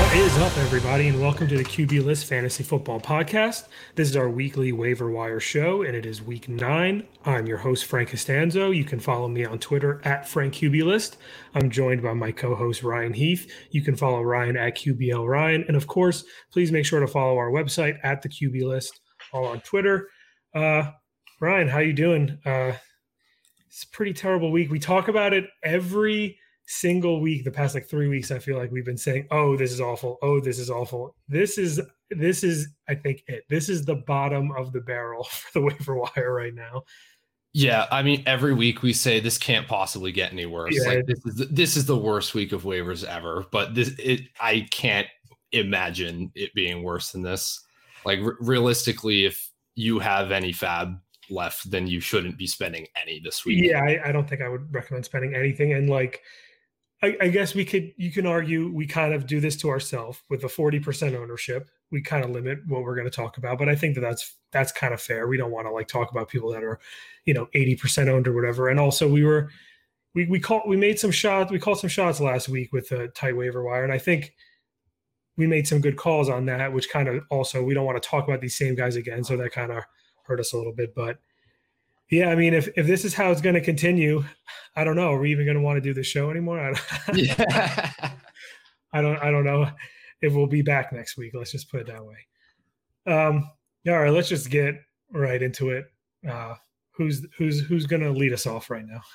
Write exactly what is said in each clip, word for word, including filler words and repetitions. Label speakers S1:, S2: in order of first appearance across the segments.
S1: What is up, everybody, and welcome to the Q B List Fantasy Football Podcast. This is our weekly waiver wire show, and it is week nine. I'm your host, Frank Costanzo. You can follow me on Twitter at FrankQBList. I'm joined by my co-host, Ryan Heath. You can follow Ryan at Q B L Ryan. And of course, please make sure to follow our website at the Q B List, all on Twitter. Uh, Ryan, how you doing? Uh, it's a pretty terrible week. We talk about it every single week the past like three weeks. I feel like we've been saying, oh, this is awful. Oh, this is awful. This is, this is, I think it, this is the bottom of the barrel for the waiver wire right now.
S2: Yeah. I mean, every week we say this can't possibly get any worse.
S1: Yeah.
S2: Like this is, the, this is the worst week of waivers ever, but this, it, I can't imagine it being worse than this. Like r- realistically, if you have any fab left, then you shouldn't be spending any this week.
S1: Yeah. I, I don't think I would recommend spending anything. And like, I, I guess we could, you can argue we kind of do this to ourselves with a forty percent ownership. We kind of limit what we're going to talk about, but I think that that's, that's kind of fair. We don't want to like talk about people that are, you know, eighty percent owned or whatever. And also we were, we, we called, we made some shots, we called some shots last week with a tight waiver wire. And I think we made some good calls on that, which kind of also, we don't want to talk about these same guys again. So that kind of hurt us a little bit, but yeah, I mean, if, if this is how it's going to continue, I don't know. Are we even going to want to do the show anymore? I don't, yeah. I don't, I don't know if we'll be back next week. Let's just put it that way. Um, all right, let's just get right into it. Uh, who's, who's, who's going to lead us off right now?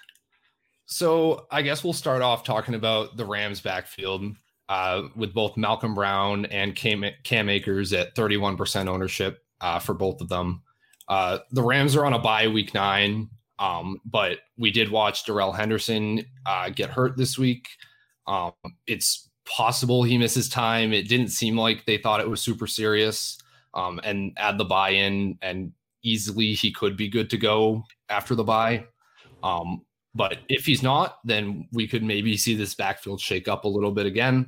S2: So I guess we'll start off talking about the Rams backfield uh, with both Malcolm Brown and Cam, Cam Akers at thirty-one percent ownership uh, for both of them. Uh, the Rams are on a bye week nine, um, but we did watch Darrell Henderson uh, get hurt this week. Um, it's possible he misses time. It didn't seem like they thought it was super serious. Um, and add the bye in, and easily he could be good to go after the bye. Um, but if he's not, then we could maybe see this backfield shake up a little bit again.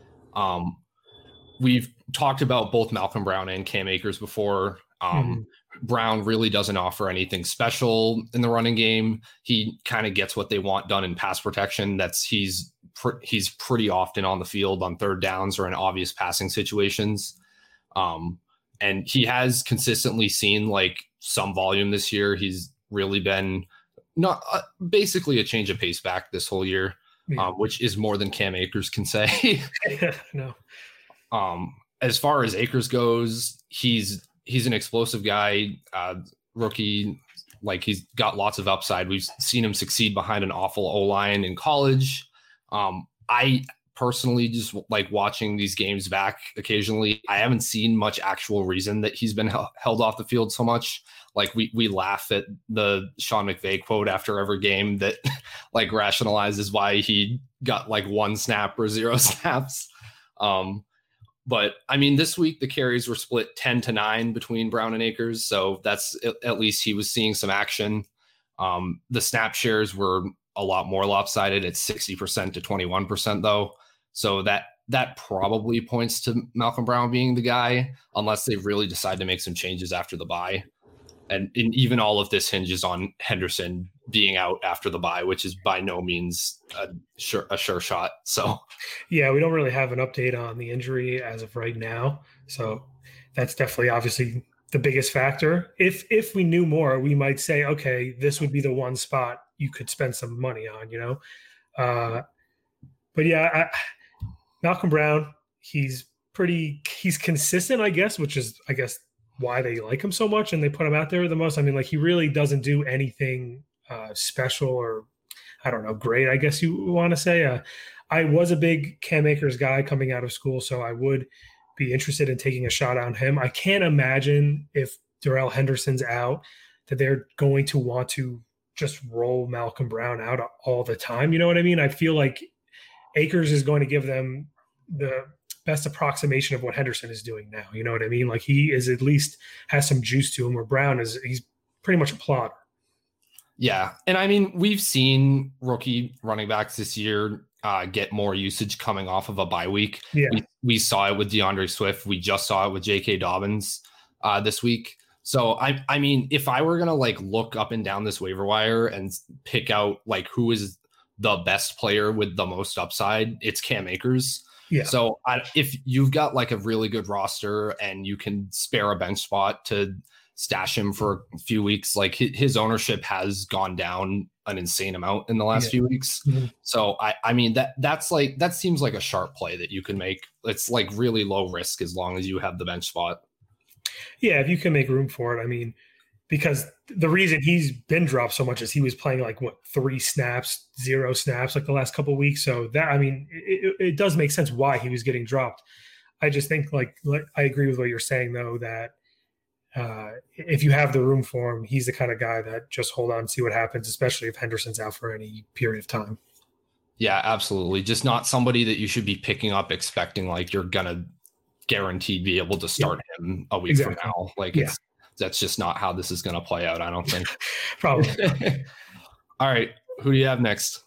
S2: Um, we've talked about both Malcolm Brown and Cam Akers before. Um, hmm. Brown really doesn't offer anything special in the running game. He kind of gets what they want done in pass protection. That's he's pr- he's pretty often on the field on third downs or in obvious passing situations. Um, and he has consistently seen like some volume this year. He's really been not uh, basically a change of pace back this whole year, yeah. um, which is more than Cam Akers can say.
S1: no.
S2: Um, as far as Akers goes, he's He's an explosive guy, uh, rookie. Like he's got lots of upside. We've seen him succeed behind an awful O-line in college. Um, I personally just like watching these games back occasionally. I haven't seen much actual reason that he's been hel- held off the field so much. Like we we laugh at the Sean McVay quote after every game that like rationalizes why he got like one snap or zero snaps. Um, But I mean, this week the carries were split ten to nine between Brown and Akers. So that's at least he was seeing some action. Um, the snap shares were a lot more lopsided at sixty percent to twenty-one percent though. So that, that probably points to Malcolm Brown being the guy, unless they really decide to make some changes after the bye. And, and even all of this hinges on Henderson being out after the bye, which is by no means a sure, a sure shot. So,
S1: yeah, we don't really have an update on the injury as of right now. So that's definitely obviously the biggest factor. If if we knew more, we might say, okay, this would be the one spot you could spend some money on, you know? Uh, but yeah, I, Malcolm Brown, he's pretty, he's consistent, I guess, which is, I guess, why they like him so much and they put him out there the most. I mean, like he really doesn't do anything uh, special or I don't know, great, I guess you want to say. Uh, I was a big Cam Akers guy coming out of school, so I would be interested in taking a shot on him. I can't imagine if Darrell Henderson's out that they're going to want to just roll Malcolm Brown out all the time. You know what I mean? I feel like Akers is going to give them the best approximation of what Henderson is doing now. You know what I mean? Like he is at least has some juice to him, where Brown is, he's pretty much a plotter.
S2: Yeah. And I mean, we've seen rookie running backs this year uh, get more usage coming off of a bye week.
S1: Yeah.
S2: We, we saw it with DeAndre Swift. We just saw it with J K Dobbins uh, this week. So I, I mean, if I were going to like look up and down this waiver wire and pick out like who is the best player with the most upside, it's Cam Akers.
S1: Yeah.
S2: So I, if you've got like a really good roster and you can spare a bench spot to stash him for a few weeks, like his ownership has gone down an insane amount in the last yeah. few weeks. Mm-hmm. So I, I mean that that's like that seems like a sharp play that you can make. It's like really low risk as long as you have the bench spot.
S1: Yeah, if you can make room for it. I mean, because the reason he's been dropped so much is he was playing like what three snaps, zero snaps like the last couple of weeks. So that I mean, it, it does make sense why he was getting dropped. I just think like, like I agree with what you're saying though, that uh, if you have the room for him, he's the kind of guy that just hold on and see what happens, especially if Henderson's out for any period of time.
S2: Yeah, absolutely. Just not somebody that you should be picking up expecting like you're gonna guaranteed be able to start yeah. him a week exactly. from now. Like yeah. it's that's just not how this is going to play out, I don't think.
S1: Probably.
S2: All right. Who do you have next?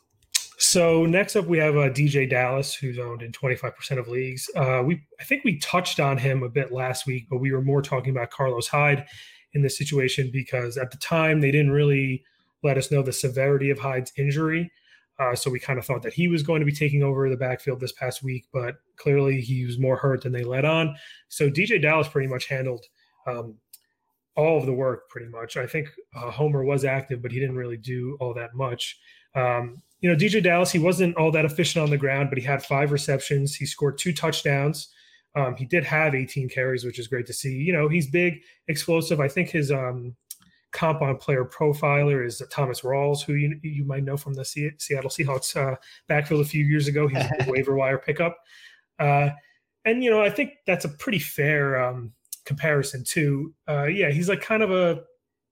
S1: So next up, we have uh, D J Dallas, who's owned in twenty-five percent of leagues. Uh, we I think we touched on him a bit last week, but we were more talking about Carlos Hyde in this situation because at the time they didn't really let us know the severity of Hyde's injury. Uh, so we kind of thought that he was going to be taking over the backfield this past week, but clearly he was more hurt than they let on. So D J Dallas pretty much handled um, all of the work pretty much. I think uh, Homer was active, but he didn't really do all that much. Um, you know, D J Dallas, he wasn't all that efficient on the ground, but he had five receptions. He scored two touchdowns. Um, he did have eighteen carries, which is great to see. You know, he's big, explosive. I think his um, comp on player profiler is Thomas Rawls, who you, you might know from the C- Seattle Seahawks uh, backfield a few years ago. He was a waiver wire pickup. Uh, and, you know, I think that's a pretty fair um, comparison too. Uh, yeah, he's like kind of a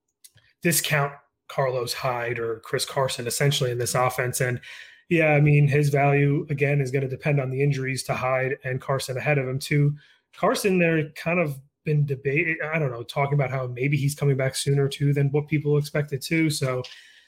S1: discount Carlos Hyde or Chris Carson essentially in this offense. And yeah, I mean, his value again is going to depend on the injuries to Hyde and Carson ahead of him too. Carson, they're kind of been debating, I don't know, talking about how maybe he's coming back sooner too than what people expected too. So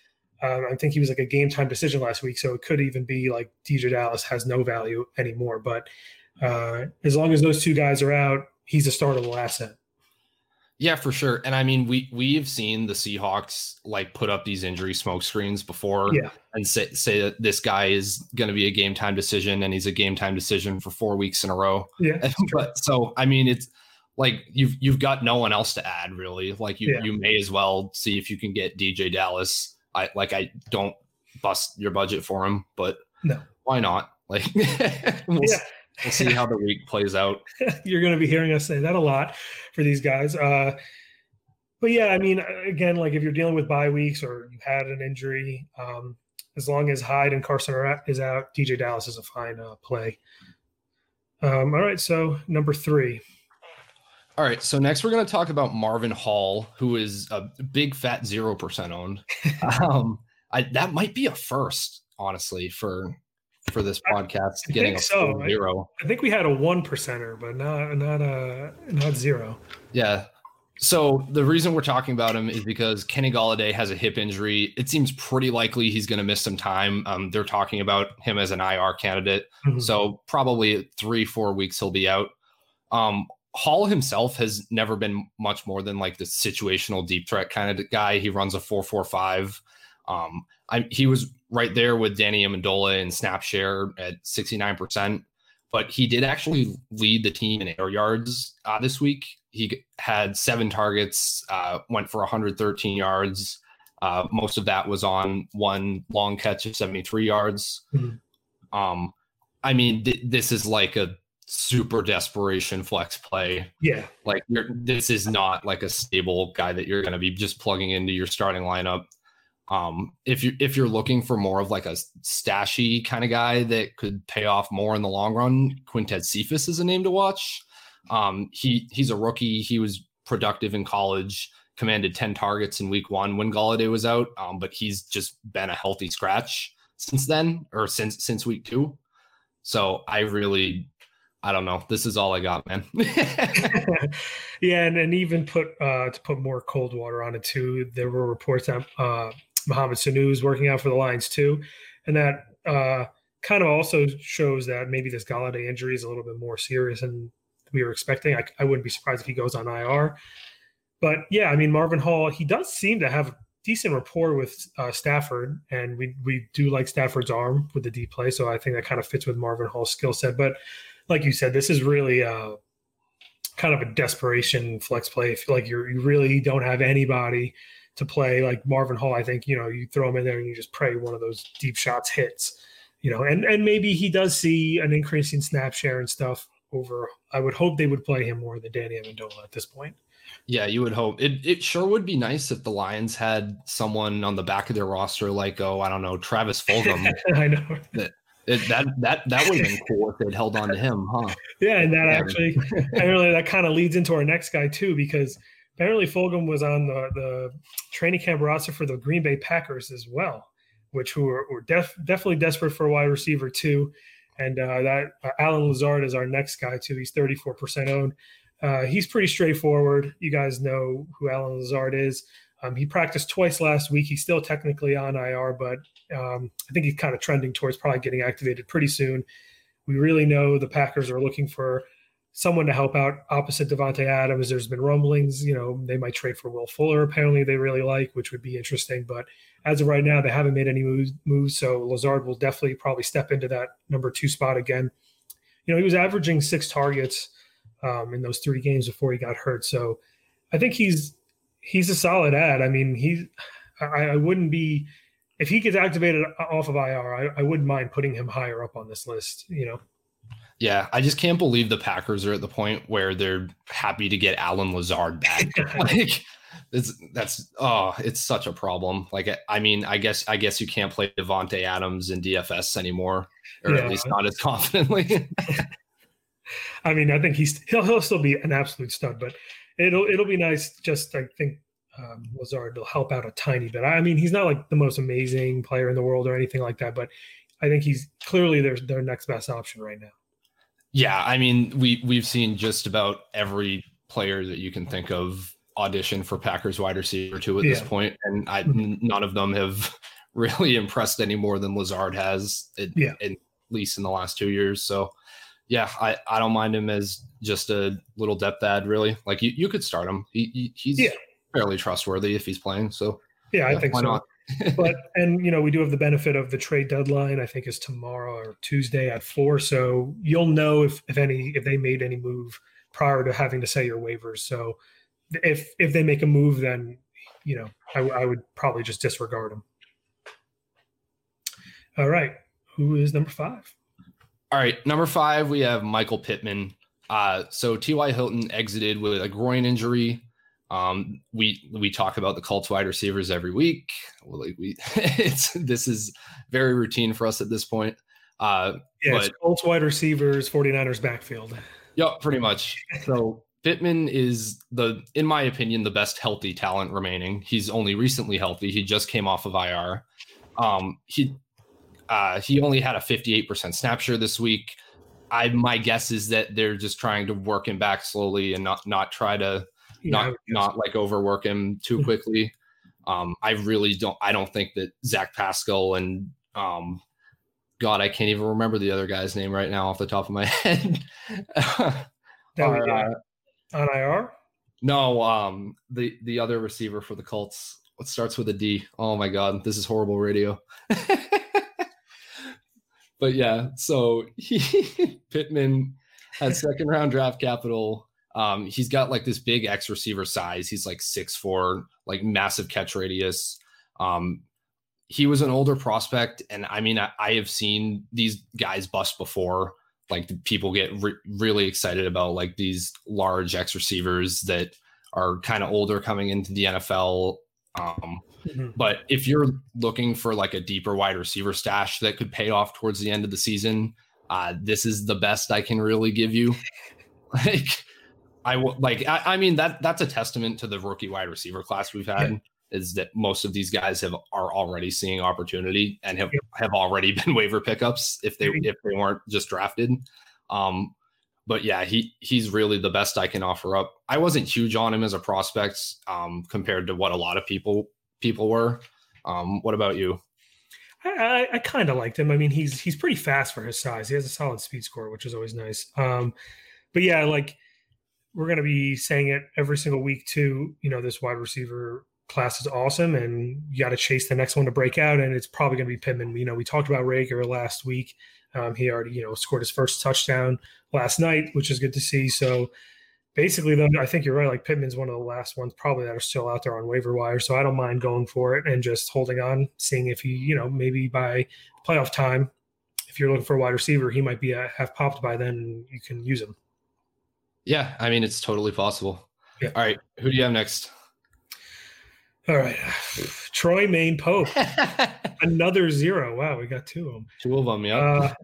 S1: um, I think he was like a game time decision last week. So it could even be like D J Dallas has no value anymore. But uh, as long as those two guys are out, he's a startable asset.
S2: Yeah, for sure. And I mean, we we've seen the Seahawks like put up these injury smoke screens before
S1: yeah.
S2: and say say that this guy is going to be a game time decision, and he's a game time decision for four weeks in a row.
S1: Yeah.
S2: But so I mean, it's like you've you've got no one else to add really. Like you
S1: yeah.
S2: you may as well see if you can get D J Dallas. I like I don't bust your budget for him, but
S1: no,
S2: why not? Like we'll
S1: yeah.
S2: We'll see how the week plays out.
S1: You're going to be hearing us say that a lot for these guys. Uh, but yeah, I mean, again, like if you're dealing with bye weeks or you had an injury, um, as long as Hyde and Carson are at, is out, D J Dallas is a fine uh, play. Um, all right, so number three.
S2: All right, so next we're going to talk about Marvin Hall, who is a big fat zero percent owned. um, I, that might be a first, honestly, for – for this podcast,
S1: I
S2: getting a
S1: so.
S2: zero.
S1: I, I think we had a one percenter, but not not a not zero.
S2: Yeah. So the reason we're talking about him is because Kenny Golladay has a hip injury. It seems pretty likely he's going to miss some time. Um, they're talking about him as an I R candidate, mm-hmm. so probably three four weeks he'll be out. Um, Hall himself has never been much more than like the situational deep threat kind of guy. He runs a four four five. Um, I, he was right there with Danny Amendola in snap share at sixty-nine percent, but he did actually lead the team in air yards uh, this week. He had seven targets, uh, went for one hundred thirteen yards. Uh, most of that was on one long catch of seventy-three yards. Mm-hmm. Um, I mean, th- this is like a super desperation flex play.
S1: Yeah.
S2: Like you're, this is not like a stable guy that you're going to be just plugging into your starting lineup. Um, if you if you're looking for more of like a stashy kind of guy that could pay off more in the long run, Quintez Cephas is a name to watch. Um, he he's a rookie. He was productive in college, commanded ten targets in week one when Golladay was out. Um, but he's just been a healthy scratch since then, or since since week two. So I really, I don't know. This is all I got, man.
S1: Yeah, and, and even put uh, to put more cold water on it too. There were reports that uh, Mohamed Sanu is working out for the Lions too, and that uh, kind of also shows that maybe this Golladay injury is a little bit more serious than we were expecting. I, I wouldn't be surprised if he goes on I R. But yeah, I mean, Marvin Hall, he does seem to have decent rapport with uh, Stafford, and we we do like Stafford's arm with the deep play, so I think that kind of fits with Marvin Hall's skill set. But like you said, this is really uh, kind of a desperation flex play. If like you're, you really don't have anybody to play, like Marvin Hall, I think, you know, you throw him in there and you just pray one of those deep shots hits, you know, and, and maybe he does see an increase in snap share and stuff over. I would hope they would play him more than Danny Amendola at this point.
S2: Yeah, you would hope. It it sure would be nice if the Lions had someone on the back of their roster like, oh, I don't know, Travis Fulgham.
S1: I know.
S2: That it, that that that would have been cool if they'd held on to him, huh?
S1: Yeah, and that yeah. actually, apparently that kind of leads into our next guy too, because apparently Fulgham was on the, the training camp roster for the Green Bay Packers as well, which who were, were def, definitely desperate for a wide receiver too. And uh, that uh, Allen Lazard is our next guy too. He's thirty-four percent owned. Uh, he's pretty straightforward. You guys know who Allen Lazard is. Um, he practiced twice last week. He's still technically on I R, but um, I think he's kind of trending towards probably getting activated pretty soon. We really know the Packers are looking for someone to help out opposite Davante Adams. There's been rumblings, you know, they might trade for Will Fuller. Apparently they really like, which would be interesting. But as of right now, they haven't made any moves. moves so Lazard will definitely probably step into that number two spot again. You know, he was averaging six targets um, in those three games before he got hurt. So I think he's he's a solid ad. I mean, he's I, I wouldn't be if he gets activated off of I R. I, I wouldn't mind putting him higher up on this list. You know.
S2: Yeah, I just can't believe the Packers are at the point where they're happy to get Allen Lazard back. Like, it's that's oh, it's such a problem. Like, I mean, I guess I guess you can't play Davante Adams in D F S anymore, or yeah. at least not as confidently.
S1: I mean, I think he's he'll he'll still be an absolute stud, but it'll it'll be nice. Just I think um, Lazard will help out a tiny bit. I mean, he's not like the most amazing player in the world or anything like that, but I think he's clearly their their next best option right now.
S2: Yeah, I mean, we we've seen just about every player that you can think of audition for Packers wide receiver two at yeah. this point, and I, none of them have really impressed any more than Lazard has, at, yeah. at least in the last two years. So, yeah, I, I don't mind him as just a little depth ad, really. Like, you, you could start him. He, he he's yeah. fairly trustworthy if he's playing. So,
S1: yeah, I
S2: yeah,
S1: think so. Not? But and you know we do have the benefit of the trade deadline. I think is tomorrow or Tuesday at four. So you'll know if if any if they made any move prior to having to say your waivers. So if if they make a move, then you know I, I would probably just disregard them. All right, who is number five?
S2: All right, number five we have Michael Pittman. Uh, so T Y. Hilton exited with a groin injury. Um, we we talk about the Colts wide receivers every week. Like we, it's this is very routine for us at this point. Uh,
S1: yeah, but, it's Colts wide receivers, 49ers backfield.
S2: Yeah, pretty much. So Pittman is the, in my opinion, the best healthy talent remaining. He's only recently healthy. He just came off of I R. Um, he uh, he only had a fifty-eight percent snap share this week. I my guess is that they're just trying to work him back slowly and not not try to.
S1: Yeah,
S2: not not like overwork him too quickly. Um, I really don't. I don't think that Zach Pascal and um, God, I can't even remember the other guy's name right now off the top of my head.
S1: are, uh, on I R?
S2: No, um, the the other receiver for the Colts. What starts with a D? Oh my God, this is horrible radio. But yeah, so he, Pittman had second round draft capital. Um, he's got like this big X receiver size. He's like six four, like massive catch radius. Um, he was an older prospect. And I mean, I, I have seen these guys bust before. Like people get re- really excited about like these large X receivers that are kind of older coming into the N F L. Um, mm-hmm. But if you're looking for like a deeper wide receiver stash that could pay off towards the end of the season, uh, this is the best I can really give you. Like, I will like, I, I mean, that that's a testament to the rookie wide receiver class we've had, yeah. is that most of these guys have are already seeing opportunity and have, yeah. have already been waiver pickups if they, if they weren't just drafted. Um, but yeah, he, he's really the best I can offer up. I wasn't huge on him as a prospect um, compared to what a lot of people, people were. Um, what about you?
S1: I, I, I kind of liked him. I mean, he's, he's pretty fast for his size. He has a solid speed score, which is always nice. Um, but yeah, like, we're going to be saying it every single week too. You know, this wide receiver class is awesome and you got to chase the next one to break out. And it's probably going to be Pittman. You know, we talked about Rager last week. Um, he already, you know, scored his first touchdown last night, which is good to see. So basically, though, I think you're right. Like Pittman's one of the last ones probably that are still out there on waiver wire. So I don't mind going for it and just holding on, seeing if he, you know, maybe by playoff time, if you're looking for a wide receiver, he might be a, have popped by then and you can use him.
S2: Yeah, I mean, it's totally possible.
S1: Yeah.
S2: All right, who do you have next?
S1: All right. Troymaine Pope. Another zero. Wow, we got two of them.
S2: Two of them, yeah.
S1: Uh,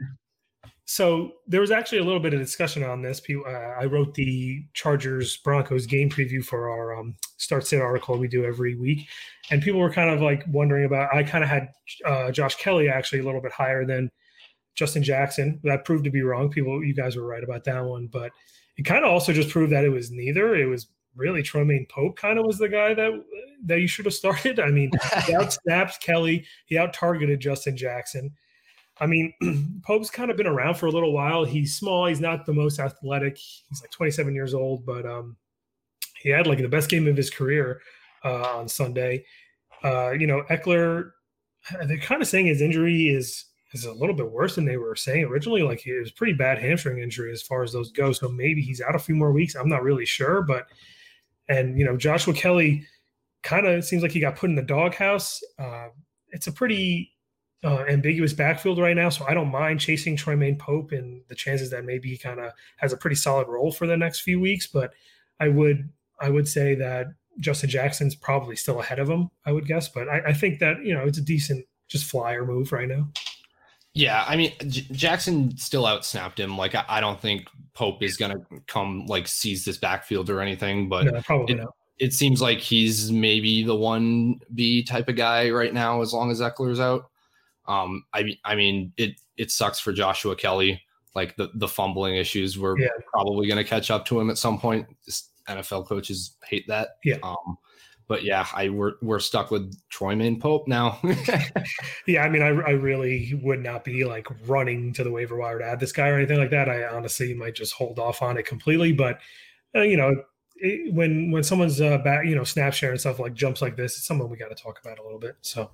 S1: so there was actually a little bit of discussion on this. Uh, I wrote the Chargers-Broncos game preview for our um, Start Sit article we do every week. And people were kind of like wondering about – I kind of had uh, Josh Kelly actually a little bit higher than Justin Jackson. That proved to be wrong. People, you guys were right about that one. But it kind of also just proved that it was neither. It was really Troymaine Pope kind of was the guy that – that you should have started. I mean, he out-snapped Kelly. He out-targeted Justin Jackson. I mean, Pope's kind of been around for a little while. He's small. He's not the most athletic. He's like twenty-seven years old, but um, he had like the best game of his career uh, on Sunday. Uh, you know, Eckler, they're kind of saying his injury is is a little bit worse than they were saying originally. Like it was a pretty bad hamstring injury as far as those go. So maybe he's out a few more weeks. I'm not really sure, but and you know, Joshua Kelly kind of seems like he got put in the doghouse. Uh, it's a pretty uh, ambiguous backfield right now, so I don't mind chasing Troymaine Pope and the chances that maybe he kind of has a pretty solid role for the next few weeks. But I would I would say that Justin Jackson's probably still ahead of him, I would guess. But I, I think that, you know, it's a decent just flyer move right now.
S2: Yeah, I mean, J- Jackson still outsnapped him. Like, I, I don't think Pope is going to come, like, seize this backfield or anything. But
S1: no, probably
S2: it,
S1: not.
S2: It seems like he's maybe the one B type of guy right now, as long as Eckler's out. Um, I, I mean, it it sucks for Joshua Kelly. Like the, the fumbling issues were yeah. probably going to catch up to him at some point. Just N F L coaches hate that.
S1: Yeah.
S2: Um, but yeah, I we're we're stuck with Troymaine Pope now.
S1: Yeah, I mean, I I really would not be like running to the waiver wire to add this guy or anything like that. I honestly might just hold off on it completely. But uh, you know. It, when when someone's uh, back, you know, snap share and stuff like jumps like this, it's something we got to talk about a little bit. So,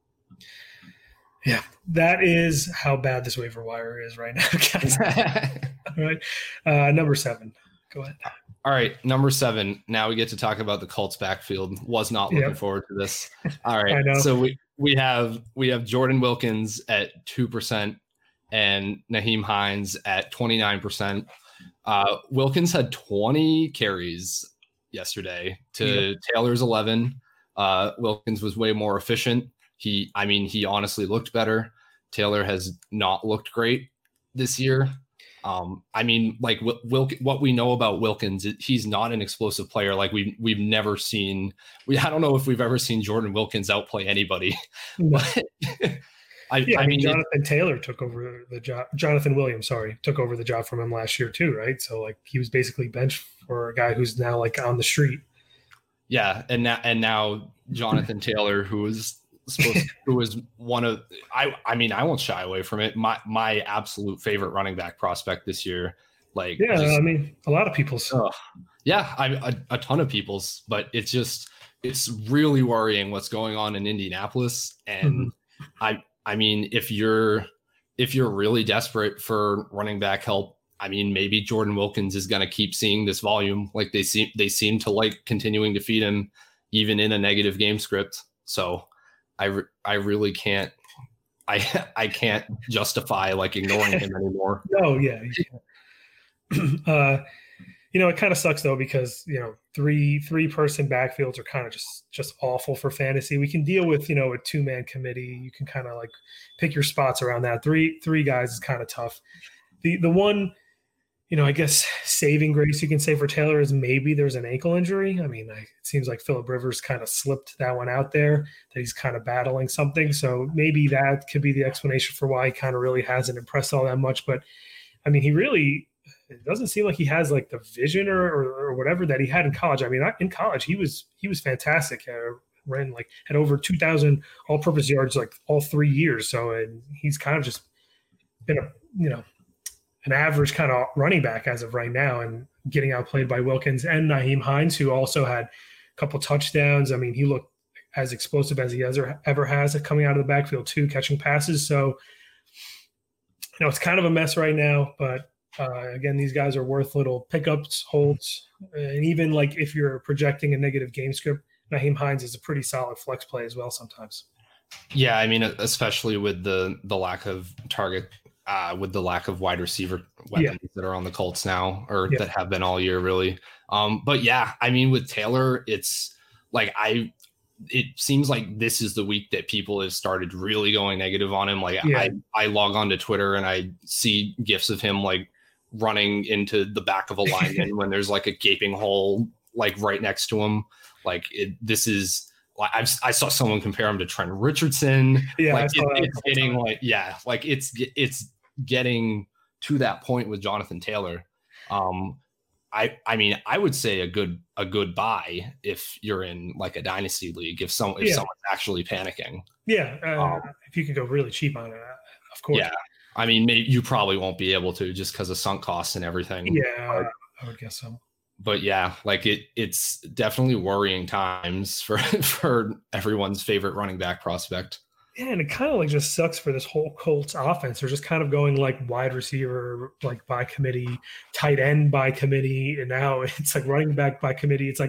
S1: yeah, that is how bad this waiver wire is right now, guys. All right, uh, number seven. Go ahead.
S2: All right, number seven. Now we get to talk about the Colts backfield. Was not looking yep. forward to this. All right, so we we have we have Jordan Wilkins at two percent and Nyheim Hines at twenty nine percent. Uh, Wilkins had twenty carries yesterday to yep. Taylor's eleven. Uh, Wilkins was way more efficient. He, I mean, he honestly looked better. Taylor has not looked great this year. Um, I mean, like Wil- what we know about Wilkins, he's not an explosive player. Like we've we've never seen. We I don't know if we've ever seen Jordan Wilkins outplay anybody. But,
S1: I, yeah, I, I mean, mean Jonathan it, Taylor took over the job. Jonathan Williams, sorry, took over the job from him last year too, right? So like he was basically benched for a guy who's now like on the street.
S2: Yeah, and now and now Jonathan Taylor, who was supposed to, who was one of I I mean I won't shy away from it. My my absolute favorite running back prospect this year. Like
S1: yeah, just, I mean a lot of people's.
S2: Uh, yeah, I a, a ton of people's, but it's just it's really worrying what's going on in Indianapolis, and mm-hmm. I. I mean, if you're if you're really desperate for running back help, I mean, maybe Jordan Wilkins is going to keep seeing this volume. Like they seem they seem to like continuing to feed him, even in a negative game script. So, I re- I really can't I I can't justify like ignoring him anymore.
S1: No, yeah. uh, you know, it kind of sucks though because you know three three person backfields are kind of just just awful for fantasy. We can deal with you know a two man committee. You can kind of like pick your spots around that. Three three guys is kind of tough. The the one, you know, I guess saving grace you can say for Taylor is maybe there's an ankle injury. I mean, I, it seems like Phillip Rivers kind of slipped that one out there that he's kind of battling something. So maybe that could be the explanation for why he kind of really hasn't impressed all that much. But I mean, he really. It doesn't seem like he has like the vision or, or, or whatever that he had in college. I mean, in college, he was he was fantastic. Uh, ran like had over two thousand all-purpose yards like all three years. So and he's kind of just been a you know an average kind of running back as of right now, and getting outplayed by Wilkins and Nyheim Hines, who also had a couple touchdowns. I mean, he looked as explosive as he ever ever has coming out of the backfield too, catching passes. So. know, it's kind of a mess right now, but uh, again, these guys are worth little pickups, holds, and even like if you're projecting a negative game script, Nyheim Hines is a pretty solid flex play as well sometimes.
S2: Yeah, I mean, especially with the the lack of target, uh, with the lack of wide receiver weapons yeah. that are on the Colts now, or yeah. that have been all year, really. Um, but yeah, I mean, with Taylor, it's like I. It seems like this is the week that people have started really going negative on him. Like yeah. I, I log on to Twitter and I see gifs of him like running into the back of a lineman when there's like a gaping hole like right next to him. Like it, this is like I've, I saw someone compare him to Trent Richardson.
S1: Yeah,
S2: like it, it's getting like yeah, like it's it's getting to that point with Jonathan Taylor. Um, I, I mean, I would say a good a good buy if you're in like a dynasty league, if some if yeah. someone's actually panicking.
S1: Yeah, uh, um, if you could go really cheap on it, of course.
S2: Yeah, I mean, maybe you probably won't be able to just because of sunk costs and everything.
S1: Yeah, but, I would guess so.
S2: But yeah, like it, it's definitely worrying times for for everyone's favorite running back prospect.
S1: Yeah, and it kind of like just sucks for this whole Colts offense. They're just kind of going like wide receiver, like by committee, tight end by committee, and now it's like running back by committee. It's like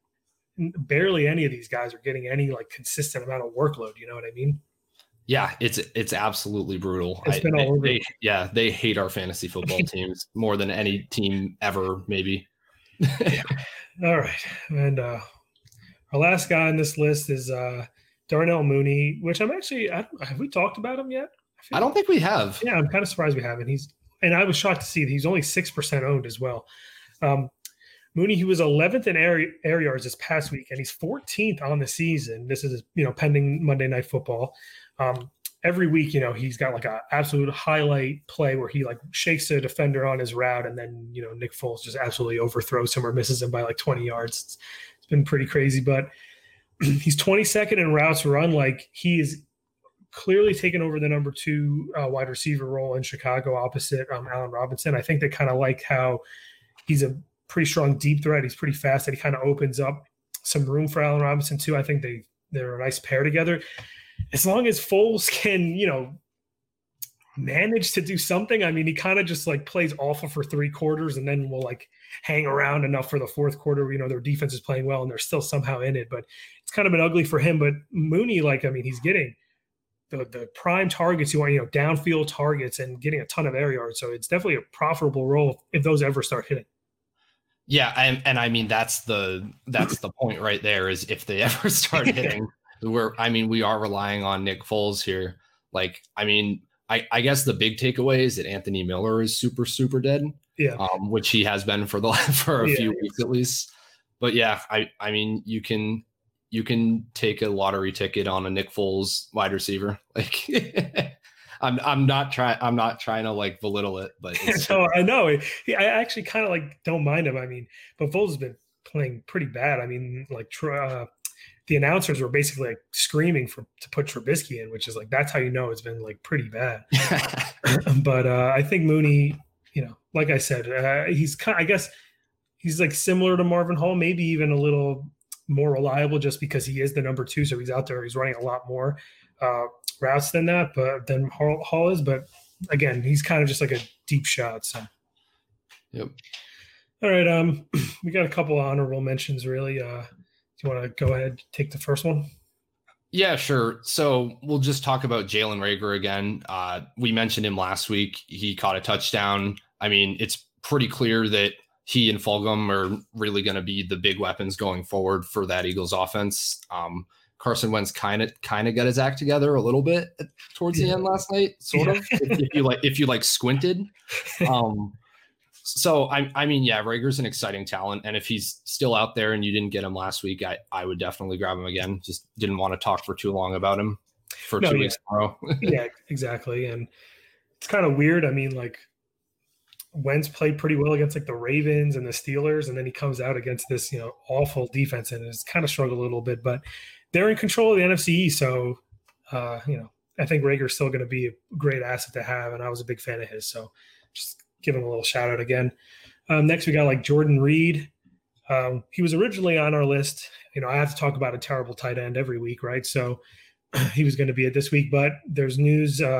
S1: barely any of these guys are getting any like consistent amount of workload. You know what I mean?
S2: Yeah, it's it's absolutely brutal.
S1: It's been
S2: I,
S1: all over.
S2: They, yeah, they hate our fantasy football teams more than any team ever, maybe.
S1: Yeah. All right, and uh, our last guy on this list is. Uh, Darnell Mooney, which I'm actually I, have we talked about him yet?
S2: I, I don't think we have.
S1: Yeah, I'm kind of surprised we haven't. He's and I was shocked to see that he's only six percent owned as well. Um, Mooney, he was eleventh in air, air yards this past week, and he's fourteenth on the season. This is you know pending Monday Night Football. Um, every week, you know he's got like an absolute highlight play where he like shakes a defender on his route, and then you know Nick Foles just absolutely overthrows him or misses him by like twenty yards. It's, it's been pretty crazy, but. He's twenty-second in routes run. Like he is clearly taken over the number two uh, wide receiver role in Chicago opposite um, Allen Robinson. I think they kind of like how he's a pretty strong deep threat. He's pretty fast, and he kind of opens up some room for Allen Robinson too. I think they they're a nice pair together. As long as Foles can, you know, manage to do something. I mean, he kind of just like plays awful for three quarters and then will like hang around enough for the fourth quarter. You know, their defense is playing well and they're still somehow in it, but it's kind of been ugly for him. But Mooney, like, I mean, he's getting the, the prime targets you want, you know, downfield targets and getting a ton of air yards. So it's definitely a profitable role if those ever start hitting.
S2: Yeah. And, and I mean, that's the, that's the point right there is if they ever start hitting we're, I mean, we are relying on Nick Foles here. Like, I mean, I, I guess the big takeaway is that Anthony Miller is super, super dead.
S1: Yeah.
S2: Um, which he has been for the for a
S1: yeah,
S2: few
S1: yeah.
S2: weeks at least. But yeah, I, I mean, you can you can take a lottery ticket on a Nick Foles wide receiver. Like, I'm I'm not trying I'm not trying to like belittle it, but it's,
S1: no, I know. I actually kind of like don't mind him. I mean, but Foles has been playing pretty bad. I mean, like uh, the announcers were basically like screaming for to put Trubisky in, which is like that's how you know it's been like pretty bad. But uh, I think Mooney, you know, like I said, uh, he's kind. I guess he's like similar to Marvin Hall, maybe even a little more reliable, just because he is the number two, so he's out there. He's running a lot more uh, routes than that, but than Hall, Hall is. But again, he's kind of just like a deep shot. So,
S2: yep.
S1: All right, um, we got a couple of honorable mentions, really. Uh, do you want to go ahead, take the first one?
S2: Yeah, sure. So we'll just talk about Jalen Reagor again. Uh, we mentioned him last week. He caught a touchdown. I mean, it's pretty clear that he and Fulgham are really going to be the big weapons going forward for that Eagles offense. Um, Carson Wentz kind of kind of got his act together a little bit towards yeah. the end last night, sort yeah. of. if, if you like, if you like squinted. Um, So, I, I mean, yeah, Reagor's an exciting talent. And if he's still out there and you didn't get him last week, I, I would definitely grab him again. Just didn't want to talk for too long about him for no, two yeah. weeks in a row.
S1: Yeah, exactly. And it's kind of weird. I mean, like, Wentz played pretty well against, like, the Ravens and the Steelers, and then he comes out against this, you know, awful defense and has kind of struggled a little bit. But they're in control of the N F C East, so, uh, you know, I think Reagor's still going to be a great asset to have, and I was a big fan of his. So just give him a little shout out again. Um, next, we got like Jordan Reed. Um, he was originally on our list. You know, I have to talk about a terrible tight end every week, right? So he was going to be it this week, but there's news um,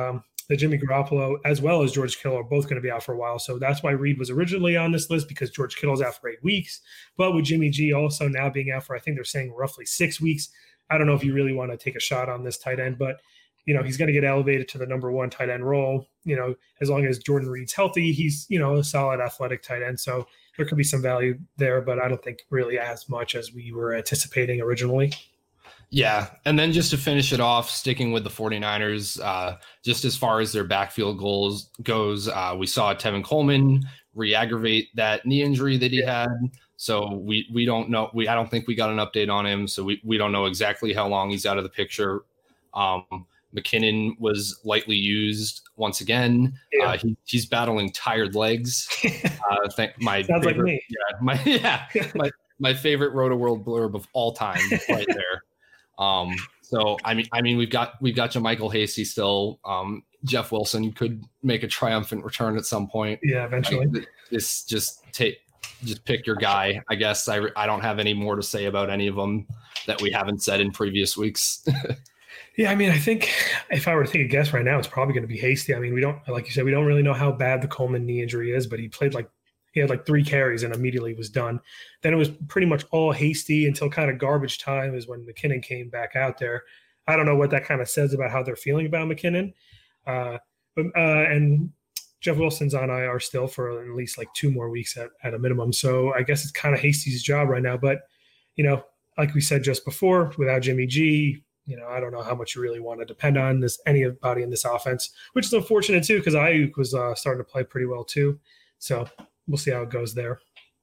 S1: that Jimmy Garoppolo as well as George Kittle are both going to be out for a while. So that's why Reed was originally on this list, because George Kittle's out for eight weeks. But with Jimmy G also now being out for, I think they're saying roughly six weeks. I don't know if you really want to take a shot on this tight end, but you know, he's going to get elevated to the number one tight end role. You know, as long as Jordan Reed's healthy, he's, you know, a solid athletic tight end. So there could be some value there, but I don't think really as much as we were anticipating originally.
S2: Yeah. And then just to finish it off, sticking with the 49ers, uh, just as far as their backfield goals goes, uh, we saw Tevin Coleman re-aggravate that knee injury that he yeah. had. So we, we don't know. We, I don't think we got an update on him. So we, we don't know exactly how long he's out of the picture. Um, McKinnon was lightly used once again. Yeah. Uh, he, he's battling tired legs. Uh, th- my
S1: Sounds
S2: favorite,
S1: like me.
S2: Yeah, my yeah, my my favorite Roto World blurb of all time, right there. Um, so I mean, I mean, we've got we've got JaMycal Hasty still. Um, Jeff Wilson could make a triumphant return at some point.
S1: Yeah, eventually.
S2: Like, this just take just pick your guy. I guess I I don't have any more to say about any of them that we haven't said in previous weeks.
S1: Yeah, I mean, I think if I were to take a guess right now, it's probably going to be Hasty. I mean, we don't, like you said, we don't really know how bad the Coleman knee injury is, but he played like, he had like three carries and immediately was done. Then it was pretty much all Hasty until kind of garbage time is when McKinnon came back out there. I don't know what that kind of says about how they're feeling about McKinnon. Uh, but, uh, and Jeff Wilson's on I R still for at least like two more weeks at, at a minimum. So I guess it's kind of Hasty's job right now. But, you know, like we said just before, without Jimmy G, you know, I don't know how much you really want to depend on this anybody in this offense, which is unfortunate too, because Ayuk was uh, starting to play pretty well too. So we'll see how it goes there.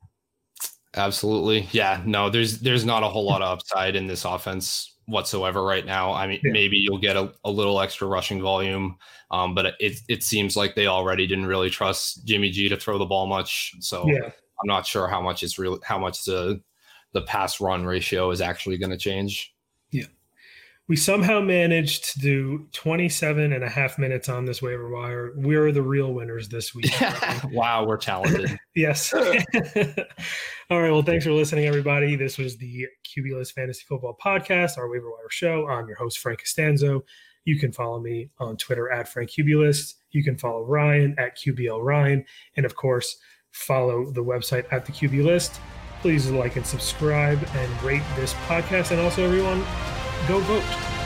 S2: Absolutely, yeah. No, there's there's not a whole lot of upside in this offense whatsoever right now. I mean, yeah. maybe you'll get a, a little extra rushing volume, um, but it it seems like they already didn't really trust Jimmy G to throw the ball much. So yeah. I'm not sure how much it's really how much the the pass run ratio is actually going to change.
S1: Yeah. We somehow managed to do twenty-seven and a half minutes on this waiver wire. We're the real winners this week.
S2: Wow, we're talented.
S1: Yes. All right. Well, thanks for listening, everybody. This was the Q B List Fantasy Football Podcast, our waiver wire show. I'm your host, Frank Costanzo. You can follow me on Twitter at Frank Q B List. You can follow Ryan at Q B L Ryan. And, of course, follow the website at the Q B List. Please like and subscribe and rate this podcast. And also, everyone, go vote.